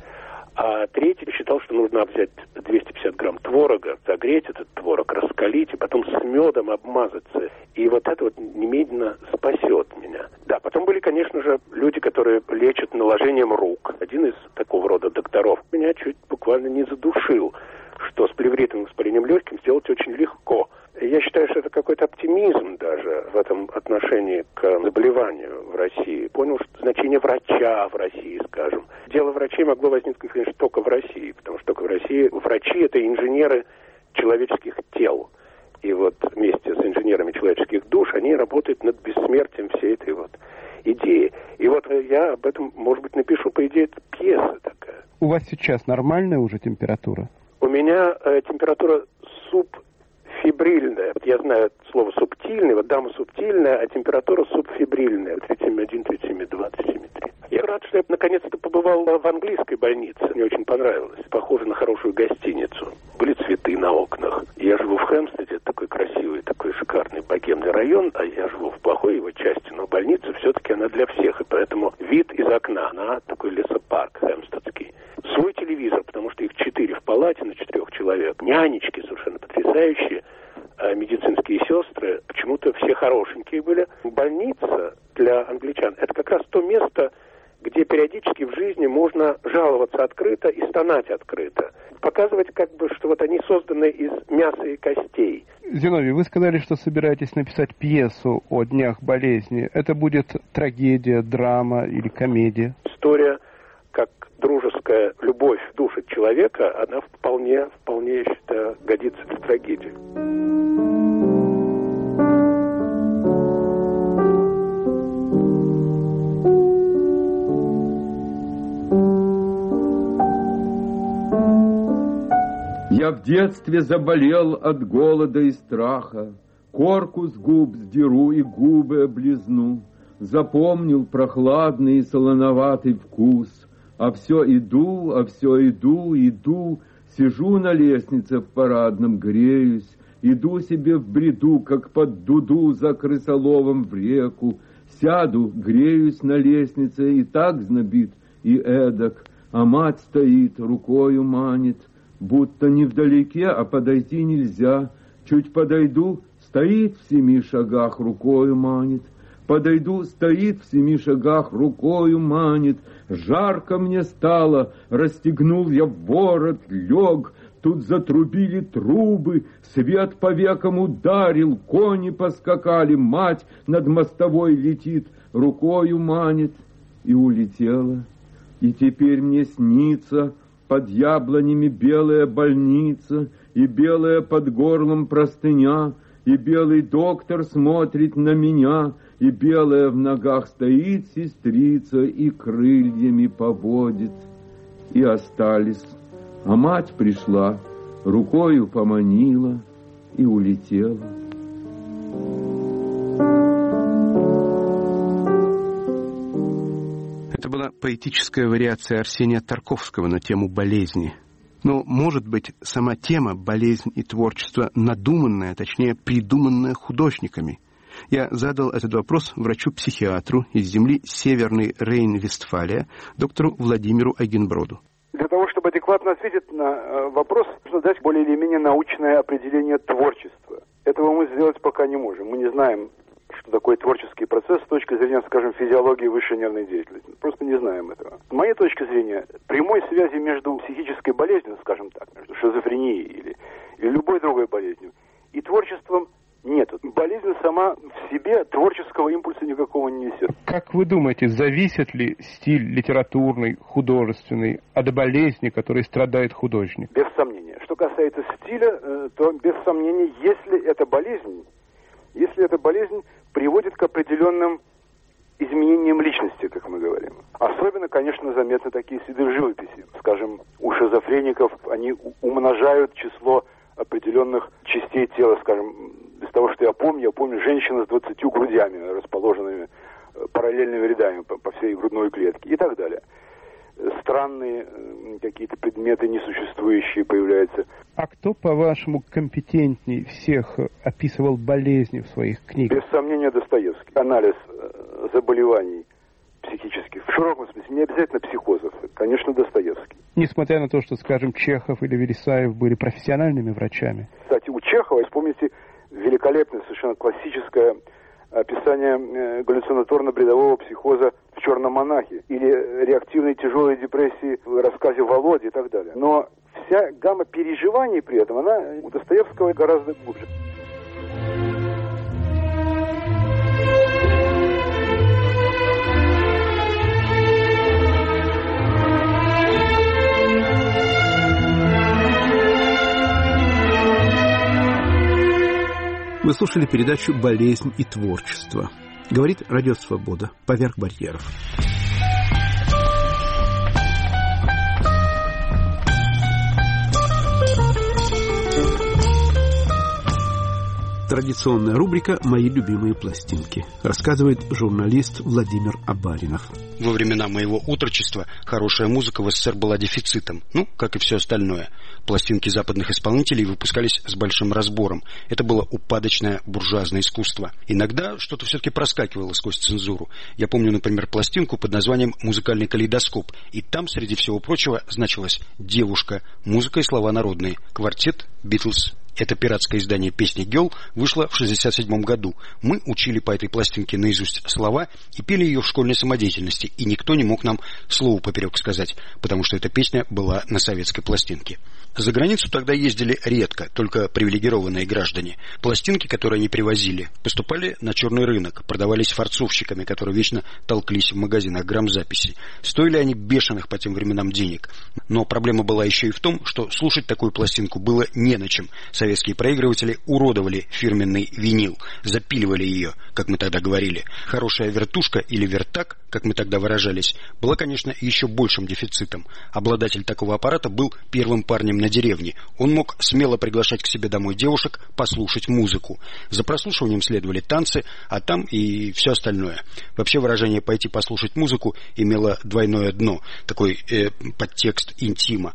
А третий считал, что нужно взять 250 грамм творога, загреть этот творог, раскалить и потом с медом обмазаться. И вот это вот немедленно спасет меня. Да, потом были, конечно же, люди, которые лечат наложением рук. Один из такого рода докторов меня чуть буквально не задушил, что с плевритным воспалением легким сделать очень легко. Я считаю, что это какой-то оптимизм даже в этом отношении к заболеванию в России. Понял, что значение врача в России, скажем. Дело врачей могло возникнуть, конечно, только в России, потому что только в России врачи – это инженеры человеческих тел. И вот вместе с инженерами человеческих душ они работают над бессмертием всей этой вот идеи. И вот я об этом, может быть, напишу, по идее, это пьеса такая. У вас сейчас нормальная уже температура? У меня температура субфибрильная. Вот я знаю слово субтильный, вот дама субтильная, а температура субфибрильная. 37,1, 37,2, 37,3. Я рад, что я наконец-то побывал в английской больнице. Мне очень понравилось. Похоже на хорошую гостиницу. Были цветы на окнах. Я живу в Хэмпстеде, такой красивый, такой шикарный богемный район, а я живу в плохой его части. Но больница все-таки она для всех, и поэтому вид из окна на такой лесопарк хэмпстедский. Свой телевизор, потому что их 4 в палате на 4 человек. Нянечки совершенно потрясающие. Медицинские сестры, почему-то все хорошенькие были. Больница для англичан – это как раз то место, где периодически в жизни можно жаловаться открыто и стонать открыто. Показывать, как бы, что вот они созданы из мяса и костей. Зиновий, вы сказали, что собираетесь написать пьесу о днях болезни. Это будет трагедия, драма или комедия? История, как дружеская любовь душит человека, она вполне, я считаю, годится для трагедии. Я в детстве заболел от голода и страха, корку с губ сдеру и губы облизну, запомнил прохладный и солоноватый вкус, а все иду, иду, сижу на лестнице в парадном, греюсь, Иду себе в бреду, как под дуду за крысоловом в реку. Сяду, греюсь на лестнице, и так знобит, и эдак. А мать стоит, рукою манит, будто не вдалеке, а подойти нельзя. Чуть подойду, стоит в 7 шагах, рукою манит. Подойду, стоит в 7 шагах, рукою манит. Жарко мне стало, расстегнул я ворот, лег. Тут затрубили трубы, свет по векам ударил, кони поскакали, мать над мостовой летит, рукою манит. И улетела. И теперь мне снится под яблонями белая больница, и белая под горлом простыня, и белый доктор смотрит на меня, и белая в ногах стоит сестрица и крыльями поводит. И остались. А мать пришла, рукою поманила и улетела. Это была поэтическая вариация Арсения Тарковского на тему болезни. Но, может быть, сама тема «болезнь и творчество» надуманная, точнее, придуманная художниками. Я задал этот вопрос врачу-психиатру из земли Северный Рейн-Вестфалия, доктору Владимиру Агенброду. Для того, чтобы адекватно ответить на вопрос, нужно дать более или менее научное определение творчества. Этого мы сделать пока не можем. Мы не знаем, что такое творческий процесс с точки зрения, скажем, физиологии высшей нервной деятельности. Просто не знаем этого. С моей точки зрения, прямой связи между психической болезнью, скажем так, между шизофренией или любой другой болезнью, и творчеством нет. Болезнь сама в себе творческого импульса никакого не несет. Как вы думаете, зависит ли стиль литературный, художественный от болезни, которой страдает художник? Без сомнения. Что касается стиля, то без сомнения, если эта болезнь приводит к определенным изменениям личности, как мы говорим. Особенно, конечно, заметны такие следы в живописи. Скажем, у шизофреников они умножают число определенных частей тела, скажем, из того, что я помню женщину с 20 грудями, расположенными параллельными рядами по всей грудной клетке и так далее. Странные какие-то предметы несуществующие появляются. А кто, по-вашему, компетентней всех описывал болезни в своих книгах? Без сомнения, Достоевский. Анализ заболеваний психических, в широком смысле, не обязательно психозов, конечно, Достоевский. Несмотря на то, что, скажем, Чехов или Вересаев были профессиональными врачами. Кстати, у Чехова, вспомните, великолепное, совершенно классическое описание галлюцинаторно-бредового психоза в «Черном монахе» или реактивной тяжелой депрессии в рассказе Володи и так далее. Но вся гамма переживаний при этом, она у Достоевского гораздо глубже. Вы слушали передачу «Болезнь и творчество». Говорит Радио Свобода. Поверх барьеров. Традиционная рубрика «Мои любимые пластинки». Рассказывает журналист Владимир Абаринов. Во времена моего отрочества хорошая музыка в СССР была дефицитом. Как и все остальное. Пластинки западных исполнителей выпускались с большим разбором. Это было упадочное буржуазное искусство. Иногда что-то все-таки проскакивало сквозь цензуру. Я помню, например, пластинку под названием «Музыкальный калейдоскоп». И там, среди всего прочего, значилась «Девушка», музыка и слова народные, квартет, Битлз. Это пиратское издание песни «Гёл» вышло в 1967 году. Мы учили по этой пластинке наизусть слова и пели ее в школьной самодеятельности, и никто не мог нам слово поперек сказать, потому что эта песня была на советской пластинке. За границу тогда ездили редко, только привилегированные граждане. Пластинки, которые они привозили, поступали на черный рынок, продавались форцовщиками, которые вечно толклись в магазинах грамзаписи. Стоили они бешеных по тем временам денег. Но проблема была еще и в том, что слушать такую пластинку было не на чем. Советские проигрыватели уродовали фирменный винил, запиливали ее, как мы тогда говорили. Хорошая вертушка или вертак, как мы тогда выражались, была, конечно, еще большим дефицитом. Обладатель такого аппарата был первым парнем на деревне. Он мог смело приглашать к себе домой девушек послушать музыку. За прослушиванием следовали танцы, а там и все остальное. Вообще выражение «пойти послушать музыку» имело двойное дно, такой подтекст интима.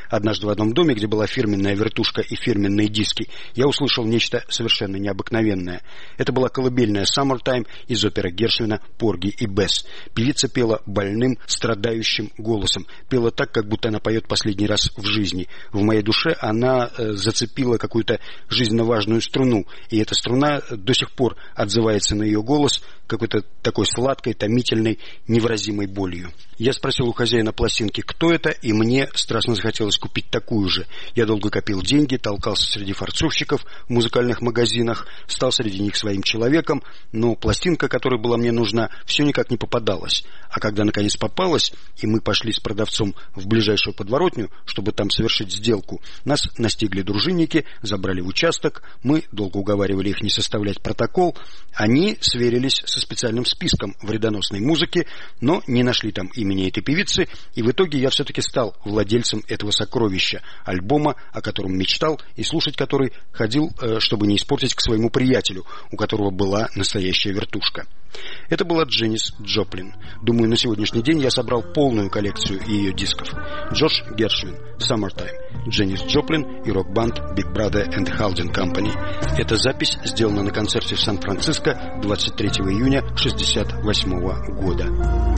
Однажды в одном доме, где была фирменная вертушка и фирменные диски, я услышал нечто совершенно необыкновенное. Это была колыбельная «Summertime» из оперы Гершвина «Порги и Бесс». Певица пела больным, страдающим голосом. Пела так, как будто она поет последний раз в жизни. В моей душе она зацепила какую-то жизненно важную струну, и эта струна до сих пор отзывается на ее голос какой-то такой сладкой, томительной, невыразимой болью. Я спросил у хозяина пластинки, кто это, и мне страстно захотелось купить такую же. Я долго копил деньги, толкался среди форцовщиков в музыкальных магазинах, стал среди них своим человеком, но пластинка, которая была мне нужна, все никак не попадалась. А когда наконец попалась, и мы пошли с продавцом в ближайшую подворотню, чтобы там совершить сделку, нас настигли дружинники, забрали в участок, мы долго уговаривали их не составлять протокол, они сверились со специальным списком вредоносной музыки, но не нашли там имени этой певицы, и в итоге я все-таки стал владельцем этого сокровища, альбома, о котором мечтал и слушать который ходил, чтобы не испортить, к своему приятелю, у которого была настоящая вертушка. Это была Дженнис Джоплин. Думаю, на сегодняшний день я собрал полную коллекцию ее дисков. Джош Гершвин, «Summertime», Дженнис Джоплин и рок-банд Big Brother and Haldane Company. Эта запись сделана на концерте в Сан-Франциско 23 июня 1968 года.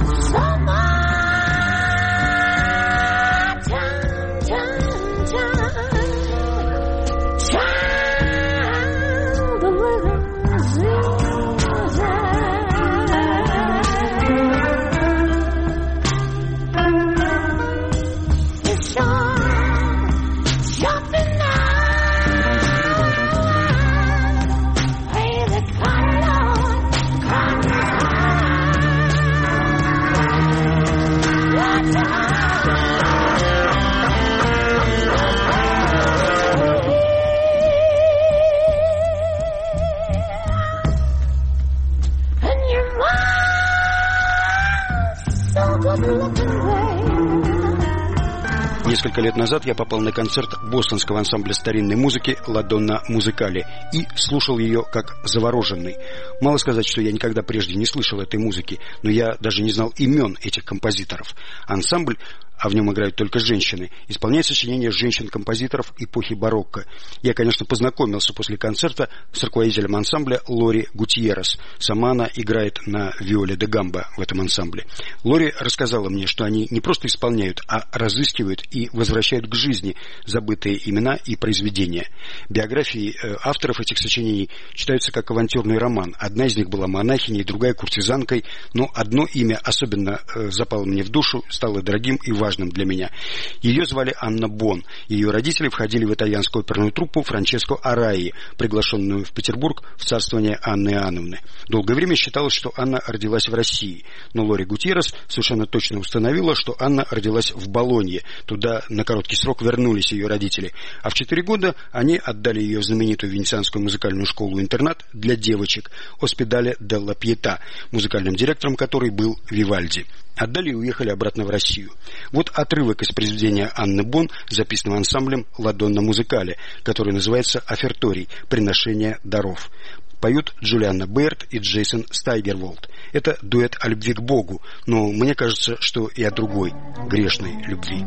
Несколько лет назад я попал на концерт бостонского ансамбля старинной музыки «Ла Донна Музыкале» и слушал ее как завороженный. Мало сказать, что я никогда прежде не слышал этой музыки, но я даже не знал имен этих композиторов. Ансамбль, а в нем играют только женщины, исполняет сочинения женщин-композиторов эпохи барокко. Я, конечно, познакомился после концерта с руководителем ансамбля Лори Гутьеррес. Сама она играет на виоле де гамбо в этом ансамбле. Лори рассказала мне, что они не просто исполняют, а разыскивают и возвращают к жизни забытые имена и произведения. Биографии авторов этих сочинений читаются как авантюрный роман. Одна из них была монахиней, другая куртизанкой, но одно имя особенно запало мне в душу, стало дорогим и важным для меня. Ее звали Анна Бон. Ее родители входили в итальянскую оперную труппу Франческо Араи, приглашенную в Петербург в царствование Анны Иоанновны. Долгое время считалось, что Анна родилась в России, но Лори Гутьеррес совершенно точно установила, что Анна родилась в Болонье. Туда на короткий срок вернулись ее родители, а в 4 года они отдали ее в знаменитую венецианскую музыкальную школу-интернат для девочек «Оспедале делла Пьета», музыкальным директором которой был Вивальди. Отдали и уехали обратно в Россию. Вот отрывок из произведения Анны Бон, записанного ансамблем «Ла Донна Музыкале», который называется «Оферторий. Приношение даров». Поют Джулианна Бейерт и Джейсон Стайгерволд. Это дуэт о любви к Богу, но мне кажется, что и о другой, грешной любви.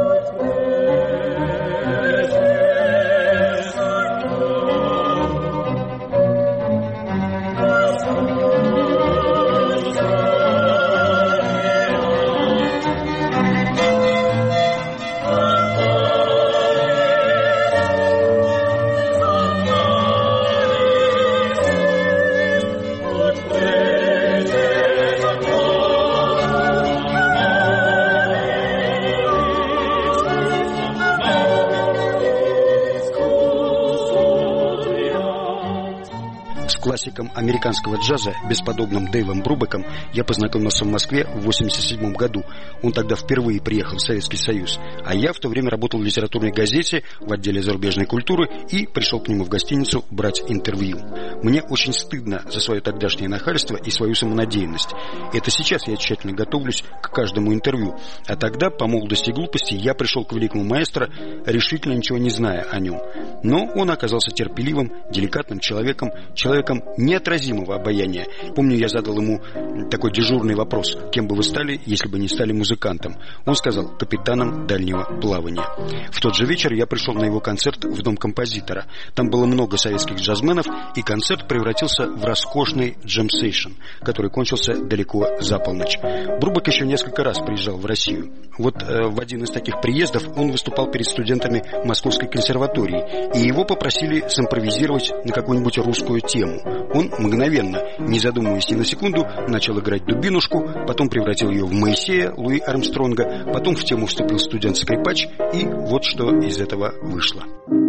Классиком американского джаза, бесподобным Дэйвом Брубеком, я познакомился в Москве в 1987 году. Он тогда впервые приехал в Советский Союз, а я в то время работал в литературной газете в отделе зарубежной культуры и пришел к нему в гостиницу брать интервью. Мне очень стыдно за свое тогдашнее нахальство и свою самонадеянность. Это сейчас я тщательно готовлюсь к каждому интервью, а тогда, по молодости и глупости, я пришел к великому маэстро, решительно ничего не зная о нем. Но он оказался терпеливым, деликатным человеком человеком неотразимого обаяния. Помню, я задал ему такой дежурный вопрос: кем бы вы стали, если бы не стали музыкантом? Он сказал: капитаном дальнего плавания. В тот же вечер я пришел на его концерт в Дом композитора. Там было много советских джазменов, и концерт превратился в роскошный джем-сейшн, который кончился далеко за полночь. Брубак еще несколько раз приезжал в Россию. Вот в один из таких приездов он выступал перед студентами Московской консерватории, и его попросили симпровизировать на какую-нибудь русскую тему. Он мгновенно, не задумываясь ни на секунду, начал играть дубинушку, потом превратил ее в Моисея Луи Армстронга, потом в тему вступил студент-скрипач, и вот что из этого вышло.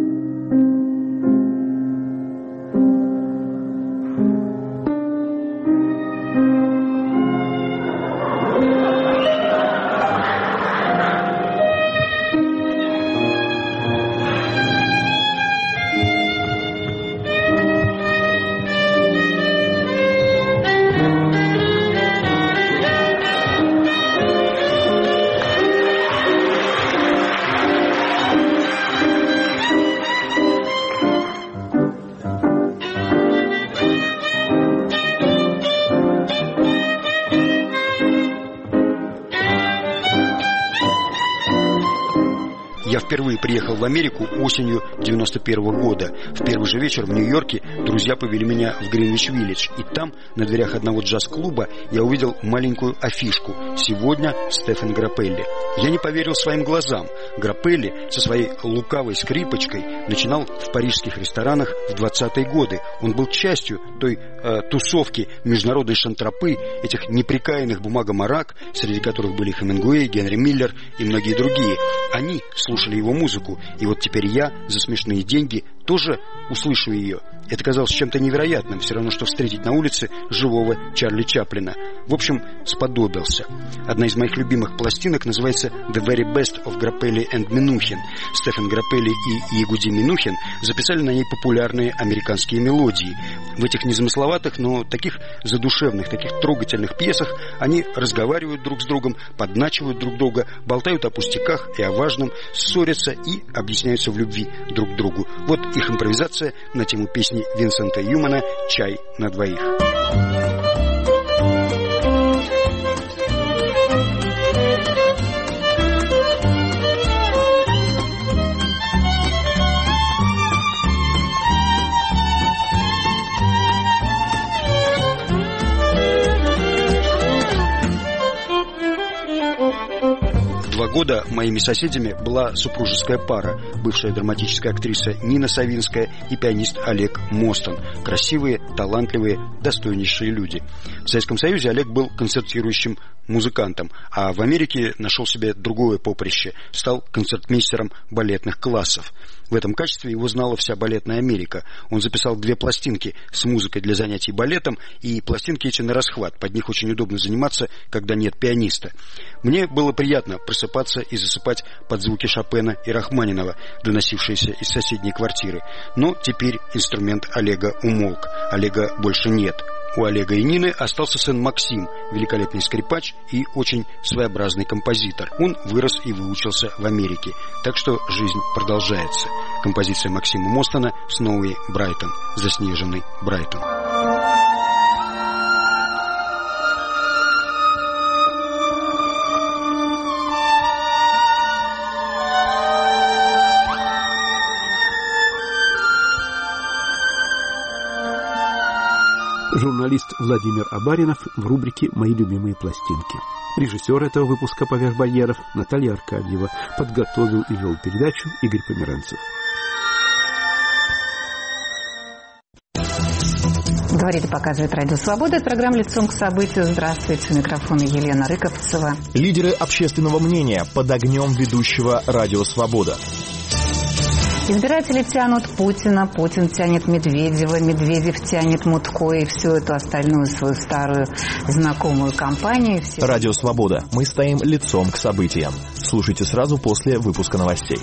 Я впервые приехал в Америку осенью 91 года. В первый же вечер в Нью-Йорке друзья повели меня в Гринвич-Виллидж. И там, на дверях одного джаз-клуба, я увидел маленькую афишку: «Сегодня Стефан Граппелли». Я не поверил своим глазам. Граппелли со своей лукавой скрипочкой начинал в парижских ресторанах в 20-е годы. Он был частью той тусовки международной шантропы, этих неприкаянных бумагомарак, среди которых были Хемингуэй, Генри Миллер и многие другие. Они слушали его музыку, и вот теперь я за смешные деньги тоже услышу ее. Это казалось чем-то невероятным, все равно, что встретить на улице живого Чарли Чаплина. В общем, сподобился. Одна из моих любимых пластинок называется «The Very Best of Grappelli and Minuchin». Стефан Граппелли и Ягуди Минухин записали на ней популярные американские мелодии. В этих незамысловатых, но таких задушевных, таких трогательных пьесах они разговаривают друг с другом, подначивают друг друга, болтают о пустяках и о важном, ссорятся и объясняются в любви друг к другу. Вот их импровизация на тему песни Винсента Юмана «Чай на двоих». 2 года моими соседями была супружеская пара, бывшая драматическая актриса Нина Савинская и пианист Олег Мостон. Красивые, талантливые, достойнейшие люди. В Советском Союзе Олег был концертирующим музыкантом, а в Америке нашел себе другое поприще, стал концертмейстером балетных классов. В этом качестве его знала вся балетная Америка. Он записал 2 пластинки с музыкой для занятий балетом, и пластинки эти на расхват, под них очень удобно заниматься, когда нет пианиста. Мне было приятно просыпаться и засыпать под звуки Шопена и Рахманинова, доносившиеся из соседней квартиры. Но теперь инструмент Олега умолк, Олега больше нет. У Олега и Нины остался сын Максим, великолепный скрипач и очень своеобразный композитор. Он вырос и выучился в Америке, так что жизнь продолжается. Композиция Максима Мостона «Сноуи Брайтон», «Заснеженный Брайтон». Журналист Владимир Абаринов в рубрике «Мои любимые пластинки». Режиссер этого выпуска «Поверх барьеров» Наталья Аркадьева. Подготовил и вел передачу Игорь Померанцев. Говорит и показывает Радио Свобода. Это программа «Лицом к событию». Здравствуйте. У микрофона Елена Рыковцева. Лидеры общественного мнения под огнем ведущего Радио Свобода. Избиратели тянут Путина, Путин тянет Медведева, Медведев тянет Мутко и всю эту остальную свою старую знакомую компанию. Радио Свобода. Мы стоим лицом к событиям. Слушайте сразу после выпуска новостей.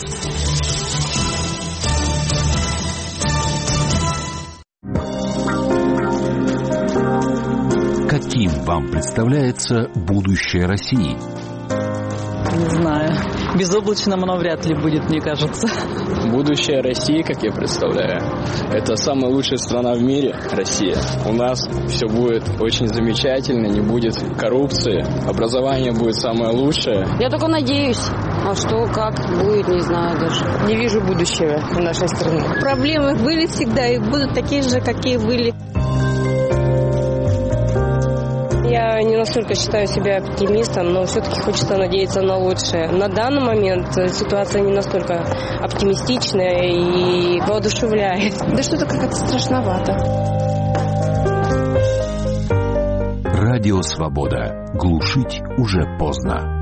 Каким вам представляется будущее России? Не знаю. безоблачным оно вряд ли будет, мне кажется. Будущее России, как я представляю, это самая лучшая страна в мире, Россия. У нас все будет очень замечательно, не будет коррупции, образование будет самое лучшее. Я только надеюсь. А что, как будет, не знаю даже. Не вижу будущего в нашей стране. Проблемы были всегда и будут такие же, какие были. Я не настолько считаю себя оптимистом, но все-таки хочется надеяться на лучшее. На данный момент ситуация не настолько оптимистичная и воодушевляет. Да что-то как-то страшновато. Радио «Свобода». Глушить уже поздно.